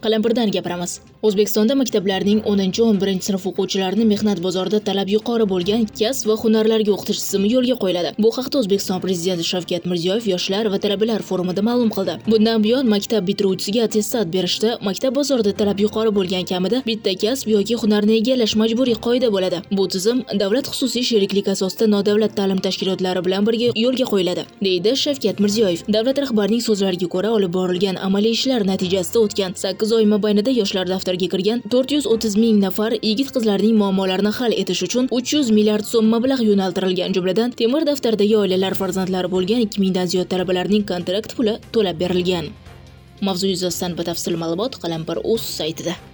Qalampirdan gapiramiz. O'zbekistonda maktablarning 10-11 sinf o'quvchilarini mehnat bozorida talab yuqori bo'lgan kasb va hunarlarga o'qitish tizimi yo'lga qo'yiladi. Bu haqda O'zbekiston Prezidenti Shavkat Mirziyoyev yoshlar va talabalar forumida ma'lum qildi. Bundan buyon maktab bitiruvchisiga attestat berishda maktab bozorida talab yuqori bo'lgan kamida bitta kasb yoki hunarni egallash majburiy qoida bo'ladi. Bu tizim davlat xususiy sheriklik asosida nodavlat ta'lim tashkilotlari bilan birga yo'lga qo'yiladi, deydi Shavkat Mirziyoyev. Davlat rahbarining so'zlariga ko'ra, olib borilgan amaliy ishlar natijasida o'tgan 8 oy mobaynida yoshlar daftarga kirgan 430 ming nafar yigit-qizlarning muammolarini hal etish uchun 300 milliard so'm mablag' yo'naltirilgan, jumladan temir daftardagi oilalar farzandlari bo'lgan 2000 dan ziyod talabalarning kontrakt puli to'lab berilgan. Mavzu yuzasidan batafsil ma'lumot Qalampir.uz saytida.